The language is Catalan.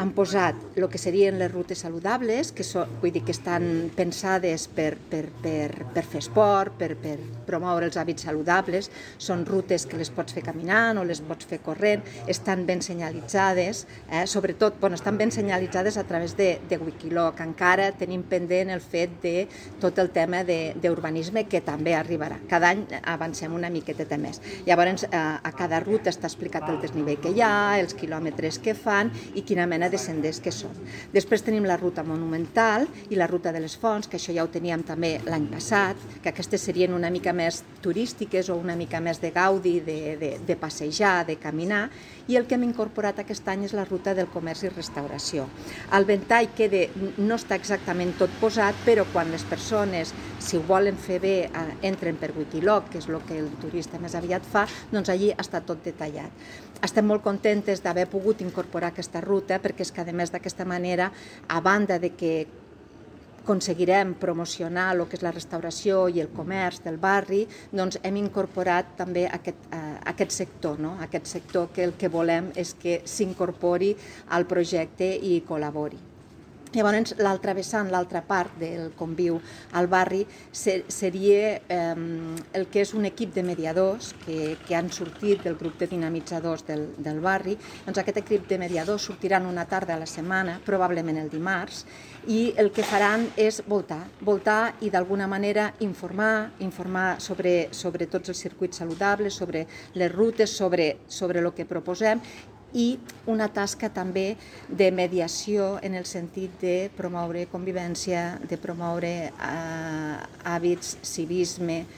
han posat el que serien les rutes saludables, que estan pensades per fer esport, per promoure els hàbits saludables. Són rutes que les pots fer caminant o les pots fer corrent, estan ben senyalitzades, sobretot estan ben senyalitzades a través de Wikiloc. Encara tenim pendent el fet de tot el tema d'urbanisme, que també arribarà. Cada any avancem una miqueta més. Llavors, a cada ruta està explicat el desnivell que hi ha, els quilòmetres que fan i quina mena de senders que són. Després tenim la ruta monumental i la ruta de les fonts, que això ja ho teníem també l'any passat, que aquestes serien una mica més turístiques o una mica més de gaudi, de passejar, de caminar, i el que hem incorporat aquest any és la ruta del comerç i restauració. El ventall no està exactament tot posat, però quan les persones, si ho volen fer bé, entren per Wikiloc, que és el que el turista més aviat fa, doncs allí està tot detallat. Estem molt contentes d'haver pogut incorporar aquesta ruta, perquè és que, a més d'aquesta manera, a banda de que aconseguirem promocionar el que és la restauració i el comerç del barri, doncs hem incorporat també aquest sector, no? Aquest sector que el que volem és que s'incorpori al projecte i col·labori. Llavors, l'altra vessant, l'altra part del com viu al barri seria el que és un equip de mediadors que han sortit del grup de dinamitzadors del barri. Doncs aquest equip de mediadors sortiran una tarda a la setmana, probablement el dimarts, i el que faran és voltar i d'alguna manera informar sobre tots els circuits saludables, sobre les rutes, sobre el que proposem, i una tasca també de mediació en el sentit de promoure convivència, de promoure hàbits, civisme